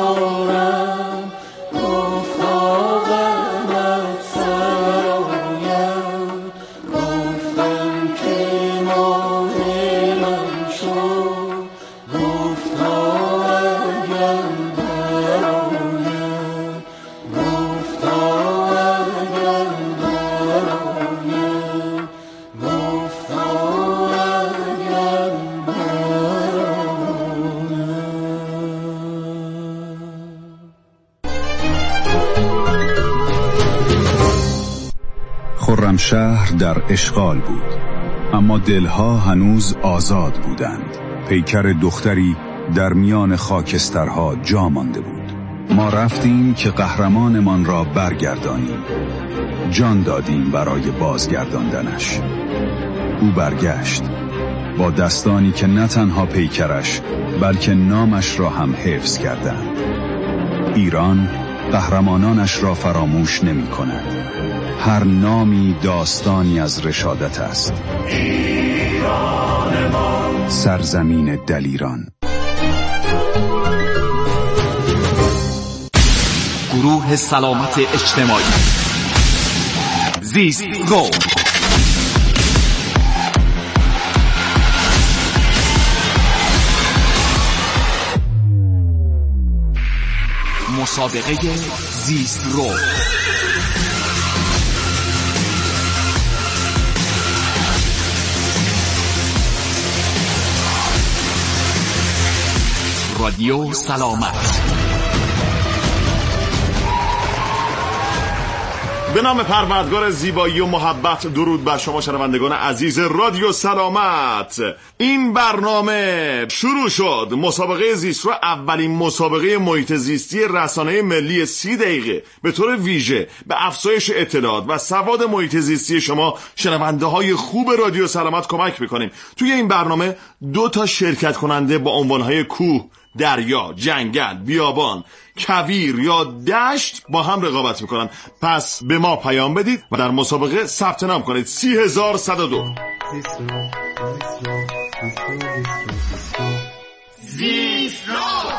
خرمشهر در اشغال بود، اما دلها هنوز آزاد بودند. پیکر دختری در میان خاکسترها جا مانده بود. ما رفتیم که قهرمانمان را برگردانیم. جان دادیم برای بازگرداندنش. او برگشت با دستانی که نه تنها پیکرش بلکه نامش را هم حفظ کردند. ایران قهرمانانش را فراموش نمی کند. هر نامی داستانی از رشادت است. ایران ما، سرزمین دلیران. گروه سلامت اجتماعی زیست رو مسابقه زیست رو رادیو سلامت. به نام پروردگار زیبایی و محبت، درود بر شما شنوندگان عزیز رادیو سلامت. این برنامه شروع شد. مسابقه زیست رو اولین مسابقه محیط زیستی رسانه ملی 30 دقیقه به طور ویژه به افزایش اطلاعات و سواد محیط زیستی شما شنونده های خوب رادیو سلامت کمک میکنیم. توی این برنامه 2 شرکت کننده با عنوانهای کوه، دریا، جنگل، بیابان، کویر یا دشت با هم رقابت میکنن. پس به ما پیام بدید و در مسابقه ثبت نام کنید. 30102 زیسترو.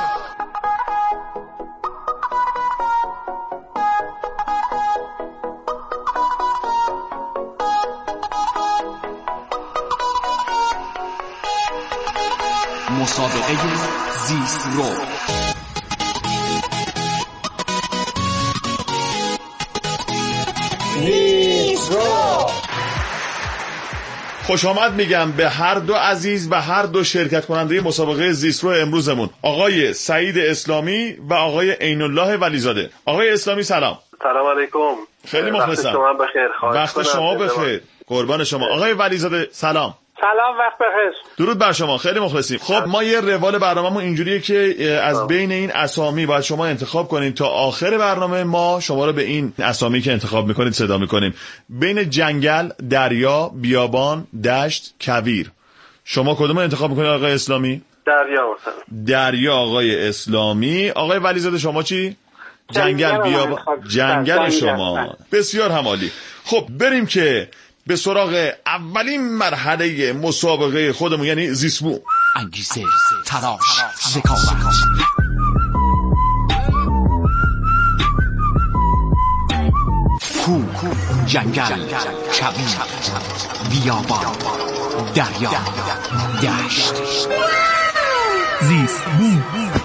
مسابقه زیست رو. خوش آمد میگم به هر دو عزیز و هر دو شرکت کننده مسابقه زیست رو امروزمون، آقای سعید اسلامی و آقای عین الله ولیزاده. آقای اسلامی سلام. سلام علیکم. خیلی مخلصم. وقت شما بخیر. وقت شما بخیر. قربان شما. آقای ولیزاده سلام. سلام، وقت بخیر. درود بر شما، خیلی مخلصیم. خب ما یه روال برنامه‌مون اینجوریه که از بین این اسامی باید شما انتخاب کنید. تا آخر برنامه ما شما رو به این اسامی که انتخاب میکنید صدا میکنیم. بین جنگل، دریا، بیابان، دشت، کویر، شما کدوم انتخاب میکنید آقای اسلامی؟ دریا مثلا. دریا آقای اسلامی. آقای ولیزاده شما چی؟ جنگل، بیابان. جنگل شما. بسیار همالی. خب بریم که به سراغ اولین مرحله مسابقه خودمون، یعنی زیسمو. انگیزه، تلاش، ذکاوت. کوه، جنگل، کویر، بیابان، دریا، دشت. زیسمو.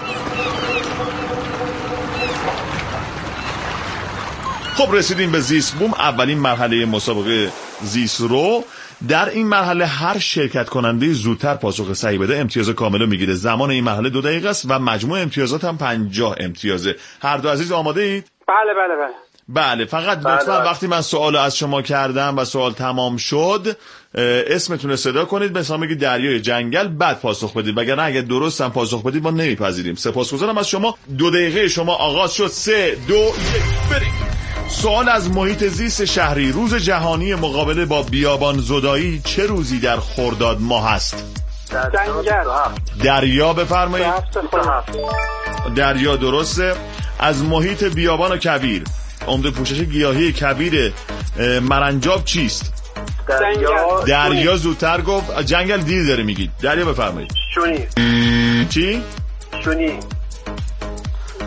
خب رسیدیم به زیست بوم، اولین مرحله مسابقه زیست رو. در این مرحله هر شرکت کننده زودتر پاسخ صحیح بده امتیاز کامل رو میگیره. زمان این مرحله 2 دقیقه است و مجموع امتیازات هم 50 امتیازه. هر دو عزیز آماده اید؟ بله. فقط لطفا وقتی من سوال از شما کردم و سوال تمام شد اسمتون رو صدا کنید، مثلا بگید دریای، جنگل، بعد پاسخ بدید، وگرنه اگه درست هم پاسخ بدید ما نمیپذیریم. سپاسگزارم از شما. 2 دقیقه شما آغاز شد. 3 2 1 برید. سوال از محیط زیست شهری. روز جهانی مقابله با بیابان زدایی چه روزی در خرداد ماه است؟ جنگل. دریا بفرمایید. دریا درسته. از محیط بیابان و کویر، عمده پوشش گیاهی کویر مرنجاب چیست؟ دریا زودتر گفت. جنگل دیر داره میگید. دریا بفرمایید. شونی. چی؟ شونی.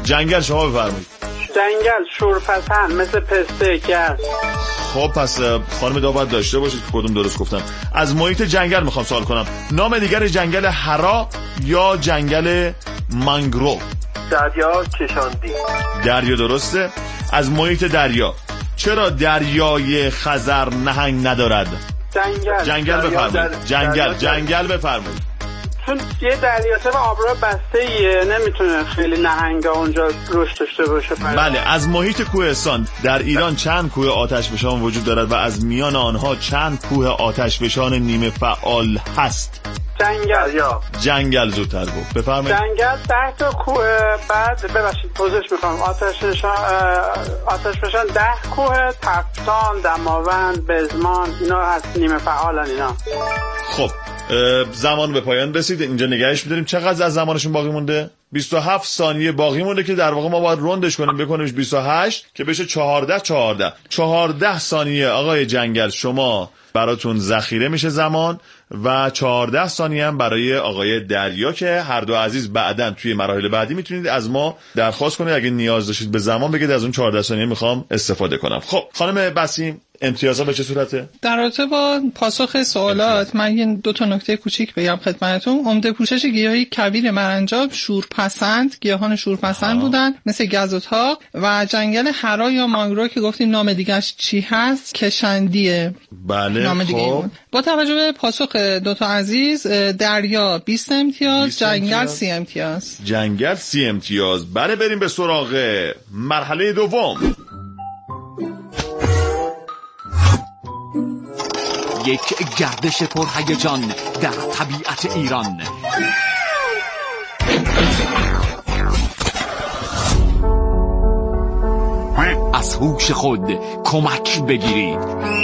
جنگل شما بفرمایید. جنگل شورپسند، مثل پسته، گرد. خب پس خانم داوود داشته باشید که کدوم درست گفتم. از محیط جنگل میخوام سوال کنم. نام دیگر جنگل هرا یا جنگل مانگرو؟ دریا کشاندی. دریا درسته. از محیط دریا، چرا دریای خزر نهنگ ندارد؟ جنگل بفرمایید. جنگل بفرمایید. چون یه دریاچه و آبراه بسته‌ایه، نمیتونه خیلی نهنگا اونجا رشد داشته باشه. بله. از محیط کوهستان در ایران چند کوه آتشفشان وجود دارد و از میان آنها چند کوه آتشفشان نیمه فعال هست؟ جنگل زودتر گفت. بفرمایید. جنگل 10 تا کوه، بعد ببخشید پوزش میخوام، آتشفشان 10 کوه، تفتان، دماوند، بزمان، اینا هست نیمه فعالن اینا. خب زمان به پایان رسید، اینجا نگهش می‌داریم. چقدر از زمانشون باقی مونده؟ 27 ثانیه باقی مونده که در واقع ما باید روندش کنیم، بکنیمش 28 که بشه 14 ثانیه. آقای جنگل شما براتون ذخیره میشه زمان و 14 ثانیه هم برای آقای دریا که هر دو عزیز بعداً توی مراحل بعدی میتونید از ما درخواست کنید اگه نیاز داشتید به زمان بگید از اون 14 ثانیه میخوام استفاده کنم. خب خانم بسیم، امتیازها به چه صورته؟ در رابطه با پاسخ سوالات من یه 2 تا نکته کوچیک بگم خدمتتون. عمده پوشش گیاهی کویر مرنجاب شورپسند، گیاهان شورپسند بودن مثل گز و تاق، و جنگل هرا یا مانگرو که گفتیم نام دیگه‌اش چی هست؟ کشندیه. بله. نام دیگه خب. با توجه به پاسخ 2 تا عزیز، دریا 20 امتیاز، جنگل 30 امتیاز. جنگل 30 امتیاز. بله بریم به سراغ مرحله دوم. یک گردش پرهیجان در طبیعت ایران. از هوش خود کمک بگیرید.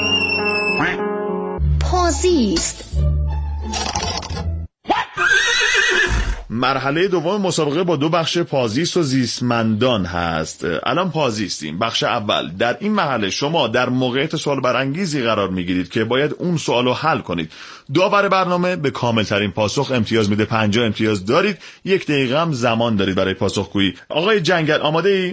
پازیست. مرحله دوم مسابقه با 2 بخش پازیست و زیستمندان هست. الان پازیستیم. بخش اول. در این مرحله شما در موقعیت سوال برانگیزی قرار میگیرید که باید اون سوالو حل کنید. داور برنامه به کامل ترین پاسخ امتیاز میده. 50 امتیاز دارید. 1 دقیقه هم زمان دارید برای پاسخگویی. آقای جنگل آماده ای؟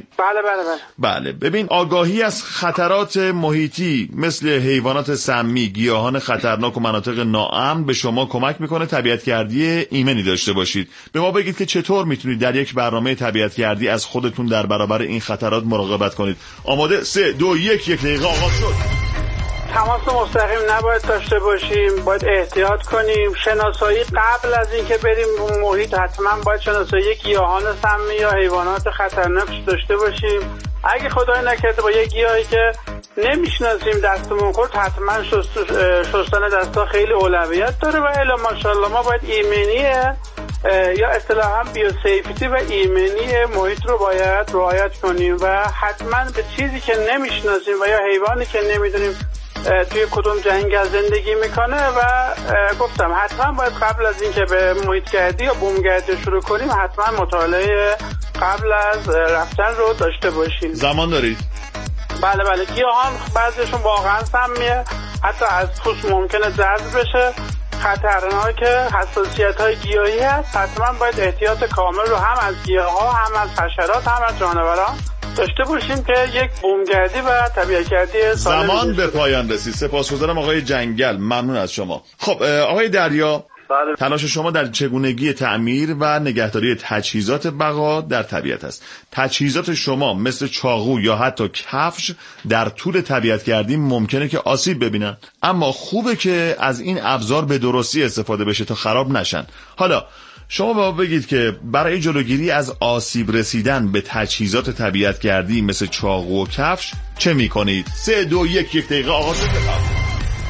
بله. ببین، آگاهی از خطرات محیطی مثل حیوانات سمی، گیاهان خطرناک و مناطق ناامن به شما کمک میکنه طبیعت‌گردی ایمنی داشته باشید. به ما بگید که چطور میتونید در یک برنامه طبیعت‌گردی از خودتون در برابر این خطرات مراقبت کنید. آماده؟ 3 2 1 1 دقیقه آغاز شد. تماس مستقیم نباید داشته باشیم، باید احتیاط کنیم. شناسایی قبل از اینکه بریم محیط حتما باید شناسایی گیاهان سمی یا حیوانات خطرناک داشته باشیم. اگه خدای نکرده با یک گیاهی که نمیشناسیم دستمون خورد، حتما شستن دستا خیلی اولویت داره. و الا ماشاءالله ما باید ایمنیه یا اصطلاحاً بیوسیفتی و ایمنی محیط رو باید رعایت کنیم و حتما به چیزی که نمیشناسیم و یا حیوانی که نمیدونیم توی کدوم جنگل زندگی میکنه و گفتم حتما باید قبل از اینکه به محیط گردی یا بوم گردی شروع کنیم حتما مطالعه قبل از رفتن رو داشته باشیم. زمان دارید؟ بله. گیاهان بعضیشون واقعا سمیه، حتی از پوست ممکنه جذب بشه، خطرناکه، حساسیت‌های گیاهی هست. حتما باید احتیاط کامل رو هم از گیاها، هم از حشرات، هم از جانوران داشته باشیم که یک بومگردی و طبیعت‌گردی سالم. زمان به پایان رسید. سپاسگزارم آقای جنگل، ممنون از شما. خب آقای دریا، بله. تلاش شما در چگونگی تعمیر و نگهداری تجهیزات بقا در طبیعت است. تجهیزات شما مثل چاقو یا حتی کفش در طول طبیعت‌گردی ممکنه که آسیب ببینن، اما خوبه که از این ابزار به درستی استفاده بشه تا خراب نشن. حالا شما به ما بگید که برای جلوگیری از آسیب رسیدن به تجهیزات طبیعت‌گردی مثل چاقو و کفش چه می‌کنید؟ 3 2 1 1 دقیقه آغاز کنید.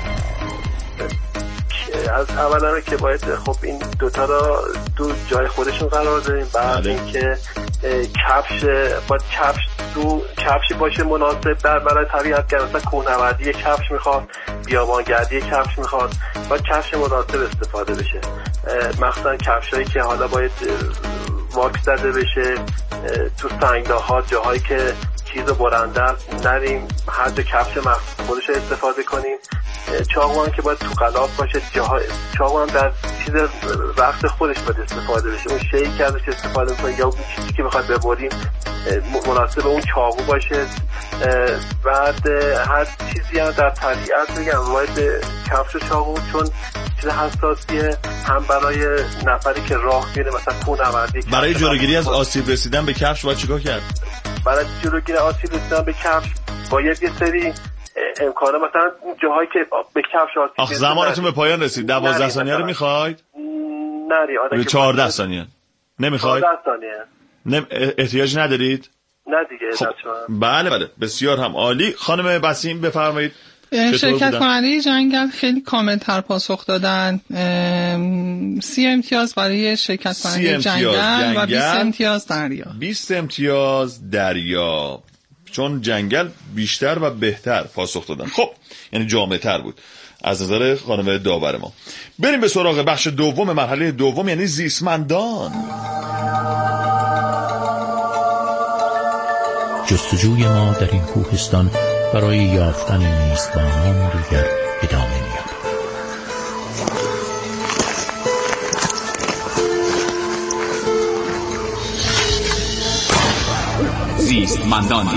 از اولا که باید خب این دوتا را دو جای خودشون قرار داریم. بعد اینکه کفشی باشه مناسب در برای طبیعت‌گرد، مثلا کوهنوردی کفش میخواد، بیابانگردی کفش میخواد، باید کفش مناسب استفاده بشه. مخصوصا کفشایی که حالا باید واکس زده بشه، تو سنگلاها جاهایی که چیز برنده است نریم، هر جا کفش مخصوص خودش استفاده کنیم. چاقو هم که باید تو غلاف باشه، چاقو هم در چیز وقت خودش باید استفاده بشه. اون شیء که ازش استفاده می‌کنید یا اون چیزی که بخواد ببریم مناسب اون چاقو باشه. بعد هر چیزی هم در طبیعت میگم باید کفش و چاقو چون چیز حساسیه، هم برای نفری که راه میره مثلا کوهنوردی. برای جلوگیری از آسیب رسیدن به کفش باید چیکار کرد؟ برای جلوگیری آسیب رسیدن به کفش باید یه سری امکانه مثلا جاهایی که به کفش آسیب آخ زمانتون به پایان رسید. 12 ثانیه رو میخواید؟ نری آره 14 ثانیه نمیخواید؟ 14 ثانیه احتیاج ندارید؟ نه دیگه. خب. بله بسیار هم عالی. خانم بسیم بفرمایید. شرکت کننده جنگل خیلی کامل‌تر پاسخ دادن. 30 امتیاز برای شرکت کننده جنگل و 20 امتیاز دریا. 20 امتیاز دریا، چون جنگل بیشتر و بهتر پاسخ دادن. خب یعنی جامع‌تر بود از نظر خانم داور ما. بریم به سراغ بخش دوم، مرحله دوم، یعنی زیستمندان. جستجوی ما در این کوهستان برای یافتن میزبانان دیگر ادامه می‌یابد. زیستمندان.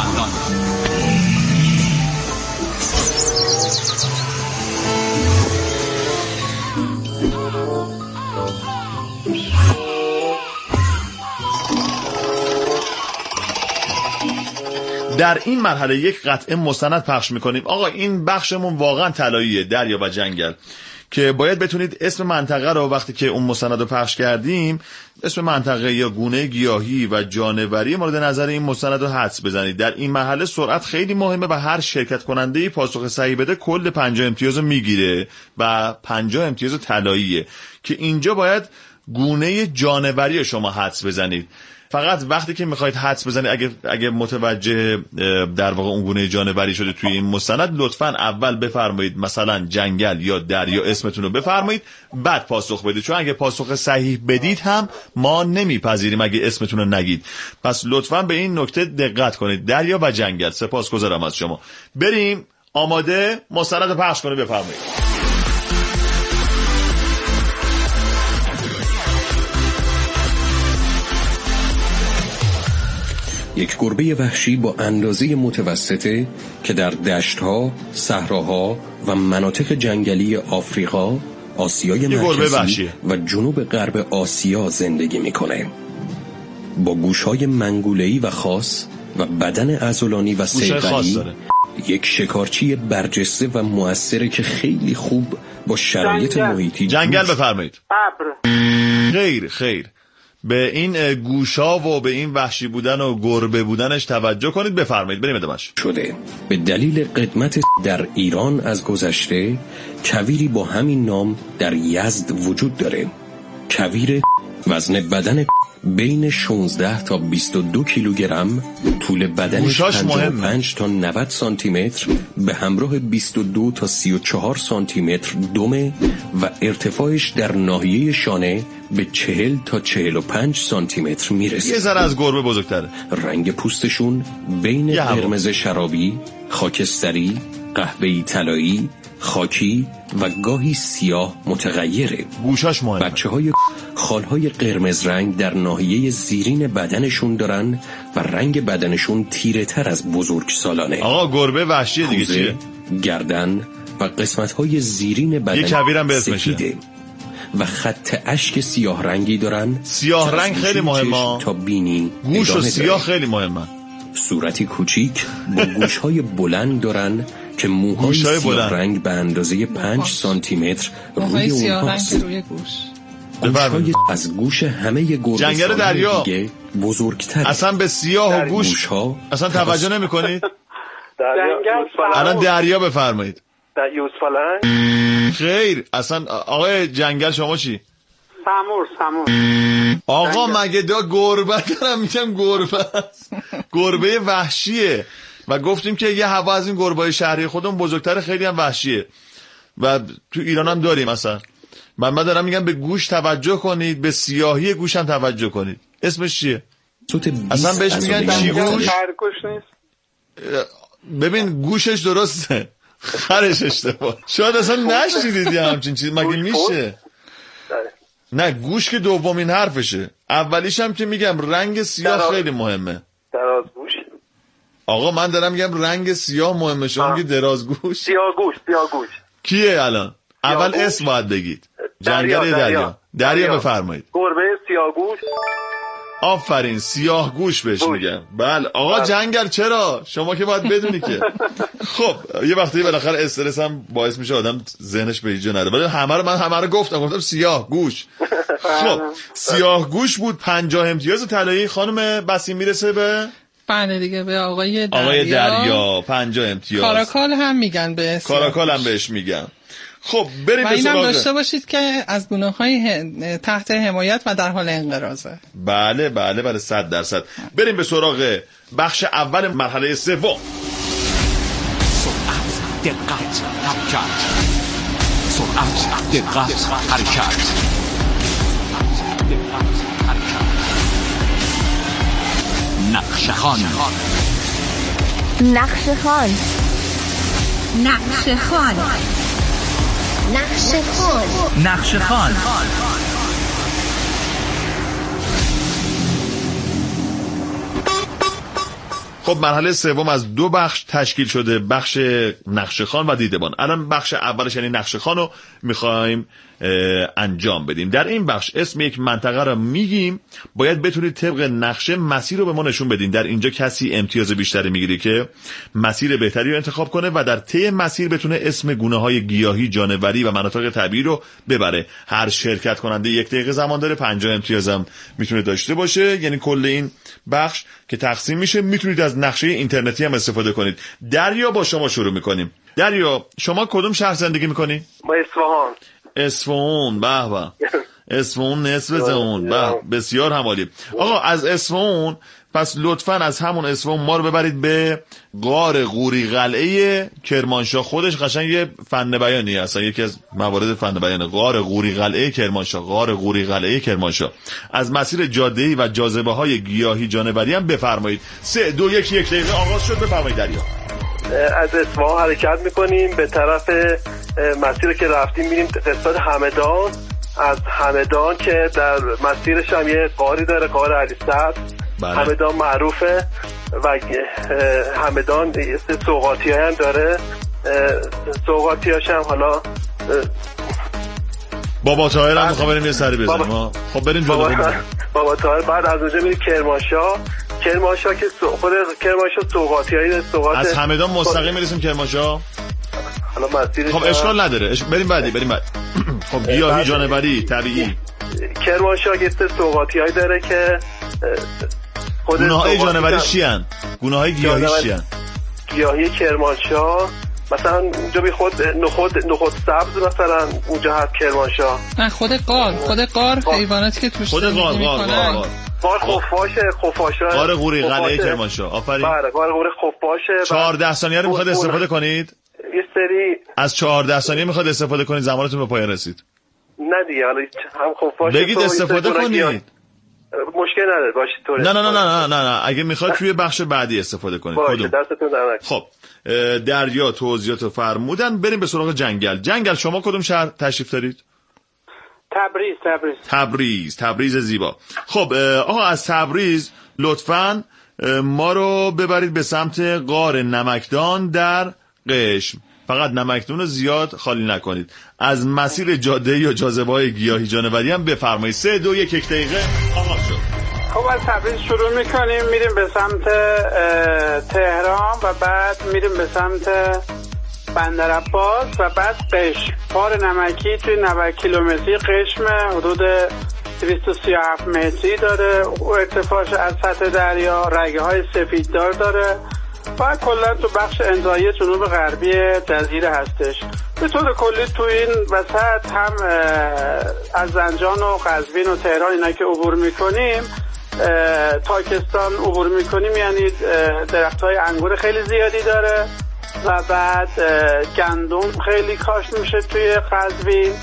در این مرحله یک قطعه مستند پخش میکنیم. آقا این بخشمون واقعا طلاییه، دریا و جنگل، که باید بتونید اسم منطقه رو وقتی که اون مستند رو پخش کردیم، اسم منطقه یا گونه گیاهی و جانوری مورد نظر این مستند رو حدس بزنید. در این مرحله سرعت خیلی مهمه و هر شرکت کننده‌ای پاسخ صحیح بده کل 50 امتیاز رو میگیره و 50 امتیاز طلاییه که اینجا باید گونه جانوری شما حدس بزنید. فقط وقتی که میخواید حدس بزنید اگه متوجه در واقع اون گونه جانوری شده توی این مستند، لطفاً اول بفرمایید مثلا جنگل یا دریا اسمتون رو بفرمایید، بعد پاسخ بدید، چون اگه پاسخ صحیح بدید هم ما نمیپذیریم اگه اسمتون رو نگید. پس لطفاً به این نکته دقت کنید، دریا و جنگل. سپاسگزارم از شما. بریم. آماده؟ مستند رو پخش کنید، بفرمایید. یک گربه وحشی با اندازه متوسطه که در دشت‌ها، صحراها و مناطق جنگلی آفریقا، آسیای مرکزی و جنوب غرب آسیا زندگی می‌کنه. با گوش‌های منگوله‌ای و خاص و بدن عضلانی و صیقلی، یک شکارچی برجسته و مؤثره که خیلی خوب با شرایط محیطی جنگل بفرمایید. ابر. خیر به این گوشا و به این وحشی بودن و گربه بودنش توجه کنید. بفرمایید بریم ادامه‌اش. شده به دلیل قدمت در ایران از گذشته کویری با همین نام در یزد وجود داره. کویر وزن بدن بین 16 تا 22 کیلوگرم، طول بدنش 55 تا 90 سانتی متر به همراه 22 تا 34 سانتی متر دمه و ارتفاعش در ناحیه شانه به 40 تا 45 سانتی متر میرسه. یه ذره از گربه بزرگتره. رنگ پوستشون بین قرمز شرابی، خاکستری، قهوه‌ای طلایی، خاکی و گاهی سیاه متغیره. گوشاش مهمه. بچه‌های خالهای قرمز رنگ در ناحیه زیرین بدنشون دارن و رنگ بدنشون تیره تر از بزرگسالانه. آقا گربه وحشیه دیگه چیه؟ گردن و قسمت‌های زیرین بدن یه کویرم به اسمشه و خط اشک سیاه رنگی دارن. سیاه رنگ خیلی مهمه. تا بینی گوش و سیاه خیلی مهمه. صورتی کوچیک با گوش‌های بلند دارن که موهای سیاه رنگ به اندازه 5 سانتی متر روی اونهاست. گوش‌های از گوش همه گربه‌سالان دیگه بزرگتر. اصلا به سیاه و گوش اصلا توجه نمی‌کنید؟ الان دریا بفرمایید. یوسفالنگ. خیر اصلا آقای جنگل شما چی؟ سمور. آقا مگه گربه دارم میگم گربه است. گربه وحشیه و گفتیم که یه هوا از این گربه‌های شهری خودمون بزرگتر، خیلی هم وحشیه و تو ایران هم داریم. مثلا من دارم میگم به گوش توجه کنید، به سیاهی گوش هم توجه کنید. اسمش چیه؟ اصلا بهش میگن چی گوش؟ خرگوش نیست. ببین گوشش درسته خرش اشتباه. شاید اصلا نشنیدید یه همچین چیز. مگه میشه؟ نه گوش که دومین حرفشه. اولیش هم که میگم رنگ سیاه خیلی مهمه. درازگوش. آقا من دارم میگم رنگ سیاه مهمه، شما میگی درازگوش. سیاهگوش. کیه الان؟ اول اسم باید بگید. جنگل دریا بفرمایید. گربه سیاهگوش. آفرین، سیاه گوش بهش میگن. بله آقا جنگل چرا؟ شما که باید بدونی که. خب یه وقتی بالاخره استرس هم باعث میشه آدم ذهنش به ایجا نره. ولی همه رو گفتم سیاه گوش. خب سیاه گوش بود. 50 امتیاز طلایی. خانم بسیم میرسه به بله دیگه به آقای دریا 50 امتیاز. کاراکال هم میگن به کاراکال هم بهش میگن. خب بریم به سراغ. اینم داشته باشید که از گونه‌های تحت حمایت و در حال انقراضه. بله 100%. بریم به سراغ بخش اول مرحله سوم. سرعت، دقت، حرکت. سرعت، دقت، حرکت. نقشه‌خوان. خب مرحله سوم از 2 بخش تشکیل شده، بخش نقشه‌خوان و دیدبان. الان بخش اولش یعنی نقشه‌خوان رو میخوایم انجام بدیم. در این بخش اسم یک منطقه رو میگیم، باید بتونید طبق نقشه مسیر رو به ما نشون بدین. در اینجا کسی امتیاز بیشتری میگیره که مسیر بهتری رو انتخاب کنه و در طی مسیر بتونه اسم گونه‌های گیاهی، جانوری و مناطق طبیعی رو ببره. هر شرکت کننده 1 دقیقه زمان داره. 50 امتیاز هم میتونه داشته باشه. یعنی کل این بخش که تقسیم میشه میتونید از نقشه اینترنتی هم استفاده کنید. دریا با شما شروع میکنیم. دریا شما کدوم شهر زندگی میکنی؟ ما اصفهان. به اصفهان نصف زمان. بسیار همالی. آقا از اصفهان پس لطفاً از همون اصفهان ما رو ببرید به غار غوری قلعه کرمانشاه. خودش قشنگ یه فن بیانی هست، یکی از موارد فن بیان. غار غوری قلعه کرمانشاه. از مسیر جاده‌ای و جاذبه‌های گیاهی جانوری هم بفرمایید. 3 2 1 1 دقیقه آغاز شد. بفرمایید دریا. از اصفهان حرکت میکنیم به طرف مسیر که رفتیم، میریم قسمت همدان. از همدان که در مسیرش هم یه غاری داره، غار علی صدر. همدان معروفه و همدان سوغاتی هم داره. سوغاتی هاش هم حالا بابا طاهر هم میخواه بریم یه سری بزنیم. خب بریم جلو. بابا طاهر. بعد از اونجا میریم کرمانشاه که خود کرمانشاه سوغاتی هایی. از همدان مستقیم میرسیم کرمانشاه. خب اشکال نداره. بریم بعدی. خب گیاهی، جانوری، طبیعی. کرمانشاه یه سوغاتی هایی داره که گونه‌های جانوری چیان؟ گونه‌های گیاهی چیان؟ گیاهی کرمانشاه مثلا اونجا بی خود نخود سبز مثلا اونجا هست کرمانشاه. نه خود قار حیواناتی که توش زندگی میکنن. غار خفاشه. غار غوری قلعه کرمانشاه. آفرین. بله غار غوری خفاشه. 14 ثانیه رو میخواد استفاده کنید؟ یه سری از 14 ثانیه میخواد استفاده کنید، زمانتون به پایان رسید. نه دیگه حالا هم خفاشه بگید استفاده کنید. مشکل نداره باشید طوره. نه اگه میخواد توی بخش بعدی استفاده کنید. باشه دستتون در نکنه. خب دریا توضیحاتو فرمودن. بریم به سراغ جنگل. شما کدوم شهر تشریف دارید؟ تبریز زیبا. خب آقا از تبریز لطفاً ما رو ببرید به سمت غار نمکدان در قشم. فقط نمکدون رو زیاد خالی نکنید. از مسیر جاده یا جاذبه‌های گیاهی جانوری هم بفرمایید. 3 2 1 دقیقه آغاز شد. خب از تبریز شروع میکنیم، میریم به سمت تهران و بعد میریم به سمت بندر عباس و بعد قشم. غار نمکی توی 90 کیلومتری قشم، حدود 237 متری داره. ارتفاعش از سطح دریا، رگه های سفیددار داره و کلا تو بخش انتهایی جنوب غربی جزیره هستش. به طور کلی تو این وسط هم از زنجان و قزوین و تهران اینا که عبور میکنیم، تاکستان عبور میکنیم، یعنی درخت های انگور خیلی زیادی داره و بعد گندم خیلی کاشت میشه توی قزوین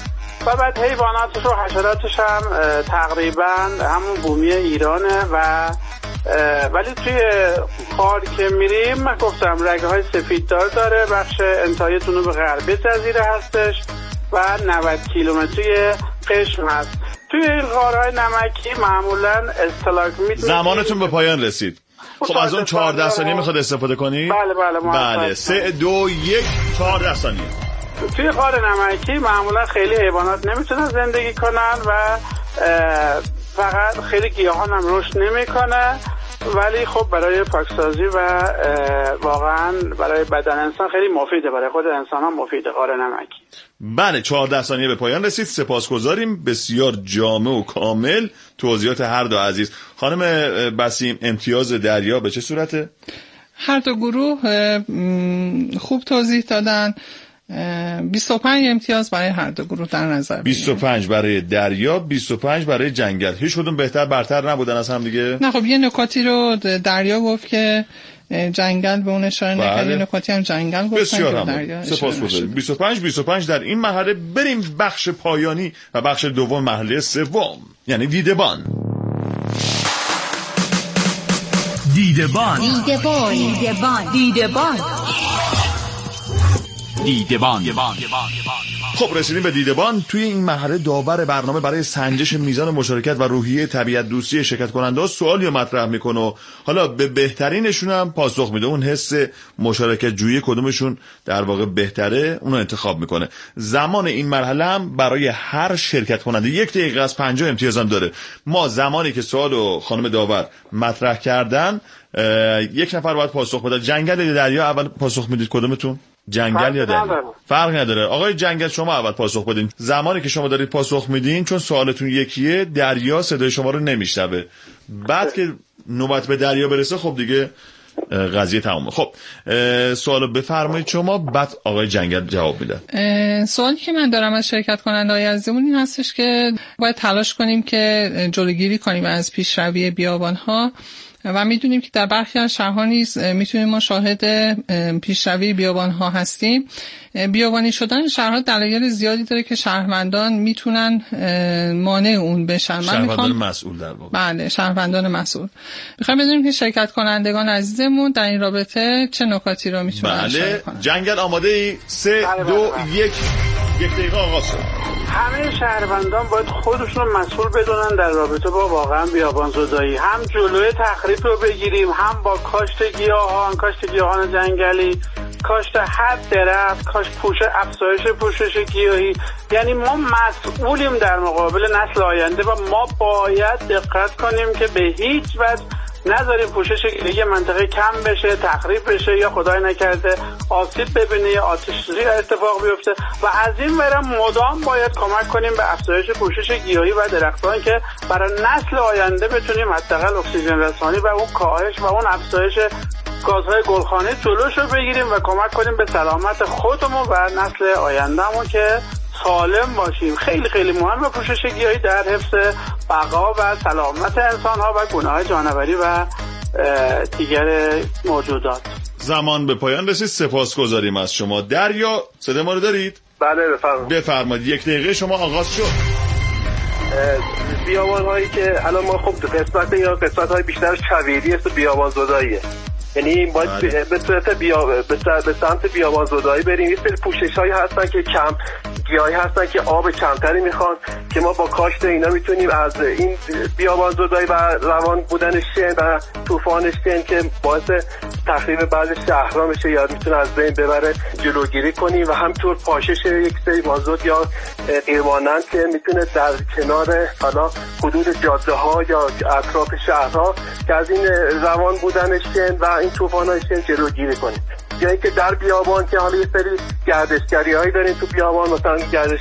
و بعد حیواناتش و حشراتش هم تقریبا همون بومی ایرانه و ولی توی غار که میریم من گفتم رگه های سفیددار داره، بخش انتهای جنوب غربی جزیره هستش و 90 کیلومتری قشم هست. توی این غارهای نمکی معمولا استالاگمیت. زمانتون به پایان رسید. خب از اون 14 ثانیه میخواد استفاده کنی؟ بله 3 2 1 14 ثانیه. توی غار نمکی معمولا خیلی حیوانات نمیتونن زندگی کنن و فقط خیلی گیاهان هم رشد نمیکنه، ولی خب برای پاکسازی و واقعا برای بدن انسان خیلی مفیده، برای خود انسان هم مفیده غار نمکی. بله 14 ثانیه به پایان رسید. سپاسگزاریم، بسیار جامع و کامل توضیحات هر دو عزیز. خانم بسیم امتیاز دریا به چه صورته؟ هر دو گروه خوب توضیح دادن. 25 امتیاز برای هر دو گروه در نظر بگیریم. 25 برای دریا، 25 برای جنگل. هیچ کدوم بهتر برتر نبودن از هم دیگه؟ نه خب یه نکاتی رو دریا گفت که جنگل به اون اشاره نکرد، یه نکاتی هم جنگل گفت بسیار هم سپاسگزاریم. 25 در این مرحله. بریم بخش پایانی و بخش دوم مرحله سوم، یعنی دیدبان. خب رسیدیم به دیدبان. توی این مرحله داور برنامه برای سنجش میزان مشارکت و روحیه طبیعت دوستی شرکت کننده ها سوالی مطرح میکنه و حالا به بهترینشون هم پاسخ میده. اون حس مشارکت جویی کدومشون در واقع بهتره اونو انتخاب میکنه. زمان این مرحله هم برای هر شرکت کننده 1 دقیقه از 50 امتیاز هم داره. ما زمانی که سوالو خانم داور مطرح کردن یک نفر باید پاسخ بده. جنگل یا دریا اول پاسخ میدید کدومتون؟ جنگل یا دریا؟ فرق نداره. آقای جنگل شما اول پاسخ بدین. زمانی که شما دارید پاسخ میدین چون سوالتون یکیه دریا صدای شما رو نمیشنوه. بعد که نوبت به دریا برسه خب دیگه قضیه تمومه. خب سوالو بفرمایید شما، بعد آقای جنگل جواب میده. سوالی که من دارم از شرکت کننده‌های عزیزمون این هستش که باید تلاش کنیم که جلوگیری کنیم از پیشروی بیابان‌ها و میدونیم که در برخی از شهرها نیز میتونیم ما شاهد پیشروی بیابان‌ها هستیم. بیابانی شدن شهرها دلایل زیادی داره که شهروندان میتونن مانع اون بشن. شهروندان مسئول در واقع. بله شهروندان مسئول. میخوایم بدونیم که شرکت کنندگان عزیزمون در این رابطه چه نکاتی رو میتونن اشاره کنن. جنگل آماده ای؟ 3 2 1 دقیقه آغاز شد. همه شهروندان باید خودشون رو مسئول بدونن در رابطه با واقعا بیابان زدایی. هم جلوی تخریب رو بگیریم، هم با کاشت گیاهان جنگلی، کاشت هر درخت، کاشت افزایش پوشش گیاهی. یعنی ما مسئولیم در مقابل نسل آینده و ما باید دقت کنیم که به هیچ وجه نذاریم پوشش گیاهی منطقه کم بشه، تخریب بشه یا خدای نکرده آسیب ببینه یا آتش‌سوزی اتفاق بیفته و از این ور مدام باید کمک کنیم به افزایش پوشش گیاهی و درختان که برای نسل آینده بتونیم حداقل اکسیژن رسانی و اون کاهش و اون افزایش گازهای گلخانه جلوش رو بگیریم و کمک کنیم به سلامت خودمون و نسل آیندهمون که سالم باشیم. خیلی خیلی مهمه پوشش گیاهی در حفظ بقا و سلامت انسان‌ها و گونه‌های جانوری و دیگر موجودات. زمان به پایان رسید. سپاسگزاریم از شما. دریا صدا ما رو دارید؟ بله بفرمایید. 1 دقیقه شما آغاز شد. بیابان‌هایی که الان ما خب قسمت‌های بیشتر کویری است و بیابان زداییه. یعنی باید به سمت بیابان زدایی بریم. یه سری پوشش‌هایی هستن که گیاهی هستن که آب کمتری میخوان که ما با کاشت اینا میتونیم از این بیابان زدایی و روان بودن شن و طوفان شن که باعث تخریب بعضی شهرها میشه یا میتونه از بین ببره جلوگیری کنیم و همینطور پاشش یک سری مازوت یا قیرمانند که میتونه در کنار حالا حدود جاده ها یا اطراف شهرها که از این روان بودن شن و این طوفان شن جلوگیری کنیم. یا اینکه در بیابان که حالا یه سری گردشگری‌هایی داریم تو بیابان، مثلا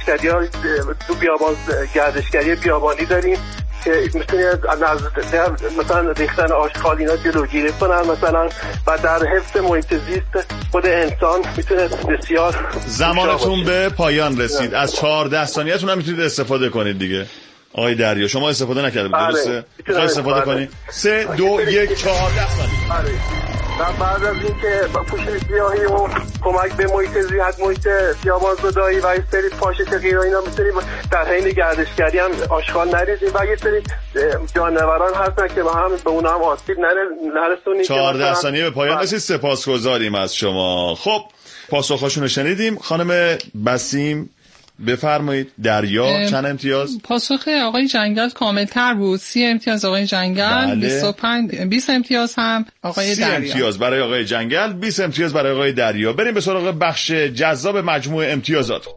گردشگری بیابانی داریم که میتونه از مثلا ریختن آشغال اینا جلوگیری کنن مثلا و در حفظ محیط زیست خود انسان میتونه بسیار. زمانتون به پایان رسید. از 14 ثانیه‌تون هم میتونید استفاده کنید دیگه. آقای دریا شما استفاده نکردید درسته؟ میخواید استفاده کنید. 3 2 1 14 ثانیه. و بعد از اینکه پوشش گیاهی و کمک به محیط زیست، محیط بیابان‌زدایی و یه سری پاشش غیر اینا می‌تونیم در حین گردشگری هم آشغال نریزیم و یه سری جانوران هستن که به اونها هم آسیب نرسونیم. 14 ثانیه به پایان رسید. سپاسگزاریم از شما. خب پاسخاشون رو شنیدیم. خانم بسیم بفرمایید. دریا چند امتیاز؟ پاسخ آقای جنگل کاملتر بود. 30 امتیاز آقای جنگل، 20 امتیاز هم آقای دریا. 30 امتیاز برای آقای جنگل، 20 امتیاز برای آقای دریا. بریم به سراغ بخش جذاب مجموع امتیازات.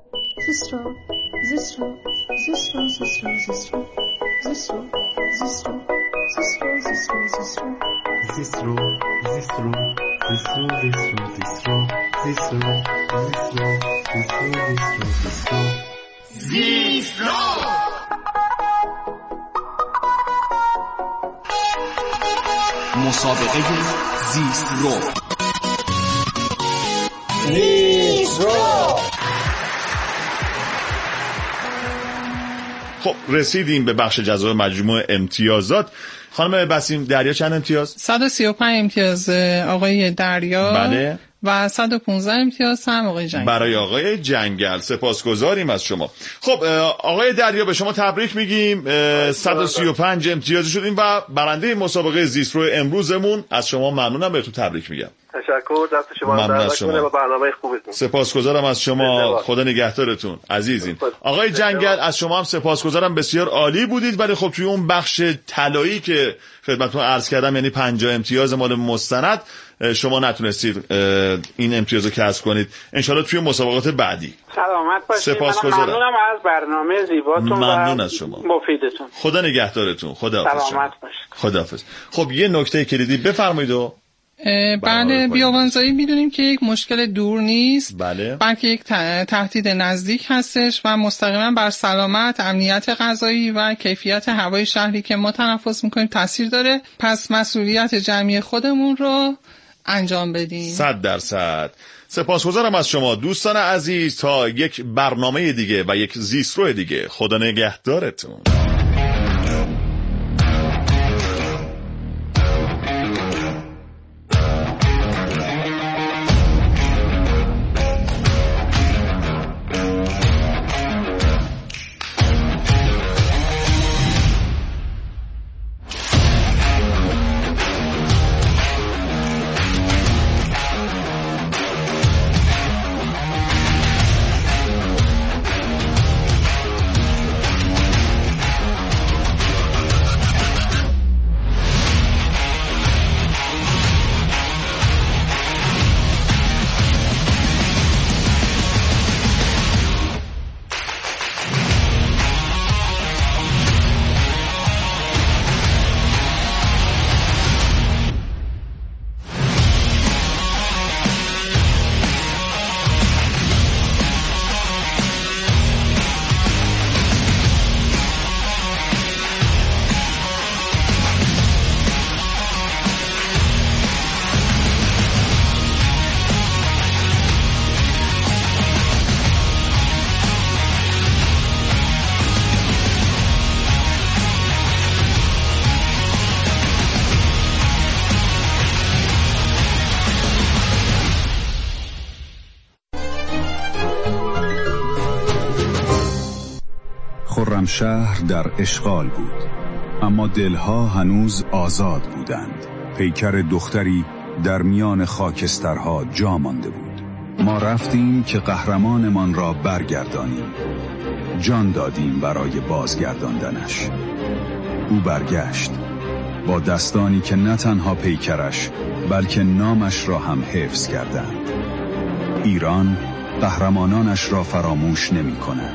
مسابقه زیست رو. خب رسیدیم به بخش جذاب مجموع امتیازات. خانم بسیم، دریا چند امتیاز؟ 135 امتیاز آقای دریا. بله. و 115 امتیاز هم آقای جنگل. برای آقای جنگل. سپاسگزاریم از شما. خب آقای دریا به شما تبریک میگیم. 135 امتیاز شدیم و برنده مسابقه زیسترو امروزمون. از شما ممنونم، بهتون تبریک میگم. تشکر، دست شما درد نکنه و برنامه خوبتون. سپاسگزارم از شما. خدا نگهدارتون عزیزین. آقای جنگل از شما هم سپاسگزارم، بسیار عالی بودید. ولی خب توی اون بخش طلایی که خدمتتون عرض کردم، یعنی 50 امتیاز مال مستند، شما نتونستید این امتیازو کسب کنید. انشالله توی مسابقات بعدی. سلامت باشید. سپاسگزارم. ممنونم از برنامه زیباتون. ممنون از شما. مفیدتون. خدا نگهدارتون. خداحافظ. سلامت باشید. خداحافظ. خب یه نکته کلیدی بفرمایید. بله، بیابان‌زایی میدونیم که یک مشکل دور نیست. بله. بلکه یک تهدید نزدیک هستش و مستقیما بر سلامت، امنیت غذایی و کیفیت هوای شهری که ما تنفس میکنیم تاثیر داره. پس مسئولیت جمعی خودمون رو انجام بدیم. 100%. سپاسگزارم از شما دوستان عزیز. تا یک برنامه دیگه و یک زیسترو دیگه، خدا نگهدارتون. خرمشهر در اشغال بود، اما دلها هنوز آزاد بودند. پیکر دختری در میان خاکسترها جا مانده بود. ما رفتیم که قهرمانمان را برگردانیم. جان دادیم برای بازگرداندنش. او برگشت با دستانی که نه تنها پیکرش بلکه نامش را هم حفظ کردند. ایران قهرمانانش را فراموش نمی کند.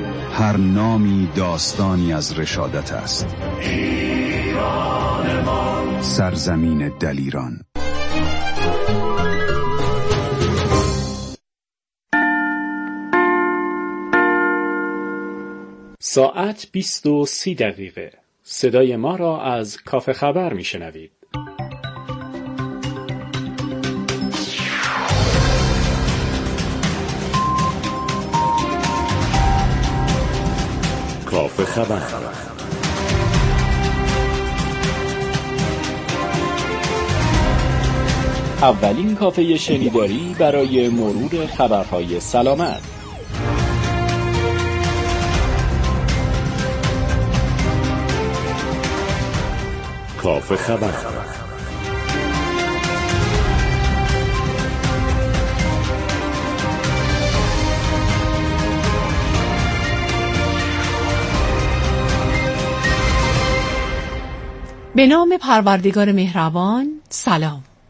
هر نامی داستانی از رشادت است. ایرانمان، سرزمین دلیران. ساعت 20:30. صدای ما را از کافه خبر میشنوید. کافه خبر. اولین کافه شنیداری برای مرور خبرهای سلامت. کافه خبر. به نام پروردگار مهربان. سلام.